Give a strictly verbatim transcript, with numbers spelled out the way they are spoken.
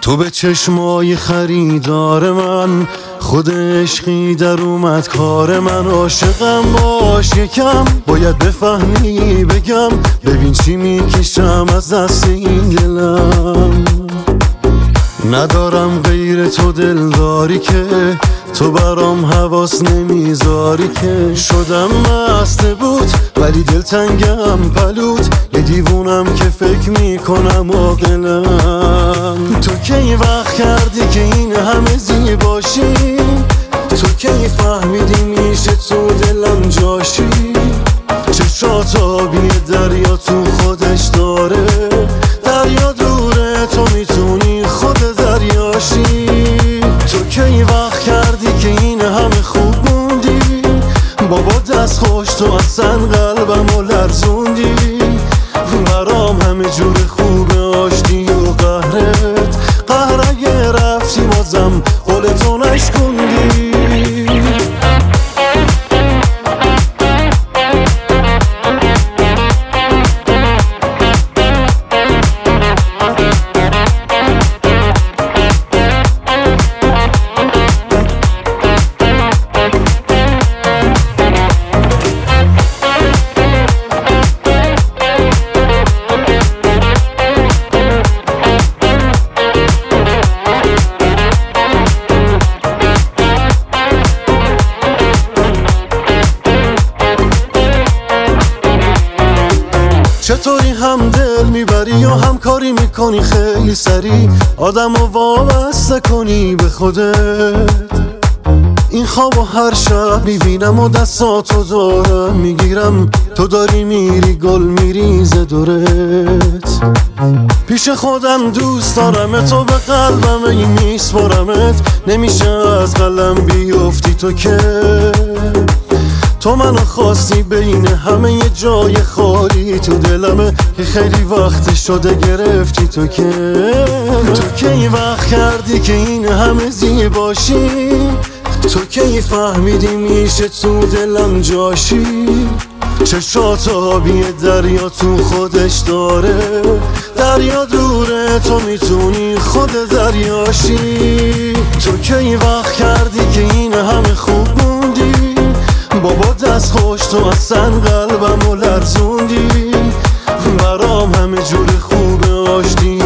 تو به چشمای خریدار من، خود عشقی در اومد کار من. عاشقم باش یکم، باید بفهمی بگم، ببین چی میکشم از دست این دلم. ندارم غیر تو دلداری که تو برام حواس نمیذاری که. شدم مست بود ولی دلتنگم پلود، یه دیوونم که فکر میکنم عاقلم. تو کی وقت کردی که این همه زیباشی؟ تو کی فهمیدی میشه تو دلم جاشی؟ چشات آبی دریا تو خودش داره، دریا دوره تو میتونی خود دریاشی. تو کی وقت کردی که این همه خوب موندی؟ بابا دست خوش تو اصلا قلبمو لرزوندی. برام همه جور خوبه آشتی و قهرت، قهر اگه رفتی بازم قولتو نشکوندی. چطوری هم دل میبری یا هم کاری میکنی خیلی سریع، آدم رو وابسته کنی به خودت. این خواب و هر شب میبینم و دستاتو دارم میگیرم، تو داری میری گل میریزه دورت. پیش خودم دوست دارم تو، به قلبم این میسپارمت، نمیشه از قلم بیفتی تو که. تو منو خواستی بین همه یه جای خالی تو دلمه، که خیلی وقت شده گرفتی تو که. تو کی وقت کردی که این همه زیباشی؟ تو کی فهمیدی میشه تو دلم جاشی؟ چشات آبی دریا تو خودش داره، دریا دوره تو میتونی خود دریاشی. تو کی وقت کردی که این همه خوب موندی؟ بابا دست خوش تو اصلا قلبمو لرزوندی. برام همه جور خوبه آشتی